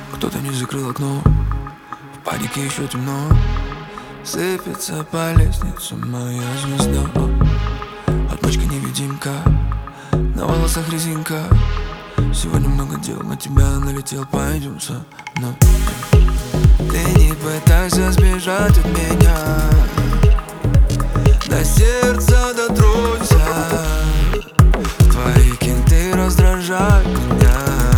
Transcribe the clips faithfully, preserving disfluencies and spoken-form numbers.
Кто-то не закрыл окно, в панике еще темно. Сыпется по лестнице моя звезда. Отмычка-невидимка, на волосах резинка. Сегодня много дел, на тебя налетел, пойдем со мной. Ты не пытайся сбежать от меня, до сердца дотронься. Твои кенты раздражают меня.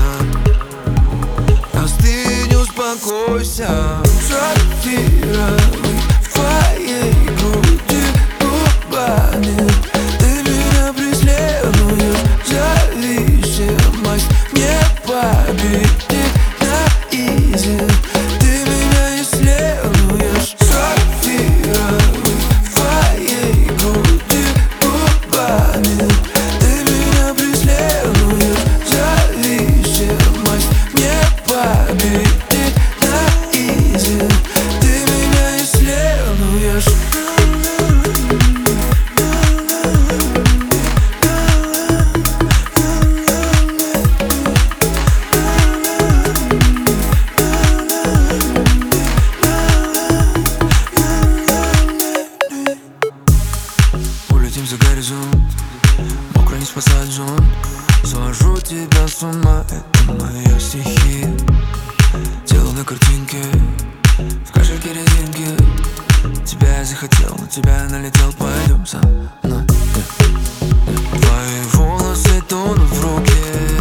Остынь, успокойся. Шокировый в твоей груди губами. Ты меня преследуешь, зависимость не победит на изи. Ты меня исследуешь. Шокировый в твоей груди губами. Ты меня преследуешь, зависимость не победит на изи. Ты меня исследуешь. Улетим за горизонт, мокро не спасать зонт. Свожу тебя с ума, это моя стихия. Тело на картинке, в кошельке резинки. Тебя я захотел, на тебя налетел, пойдем со мной. Твои волосы тонут в руке.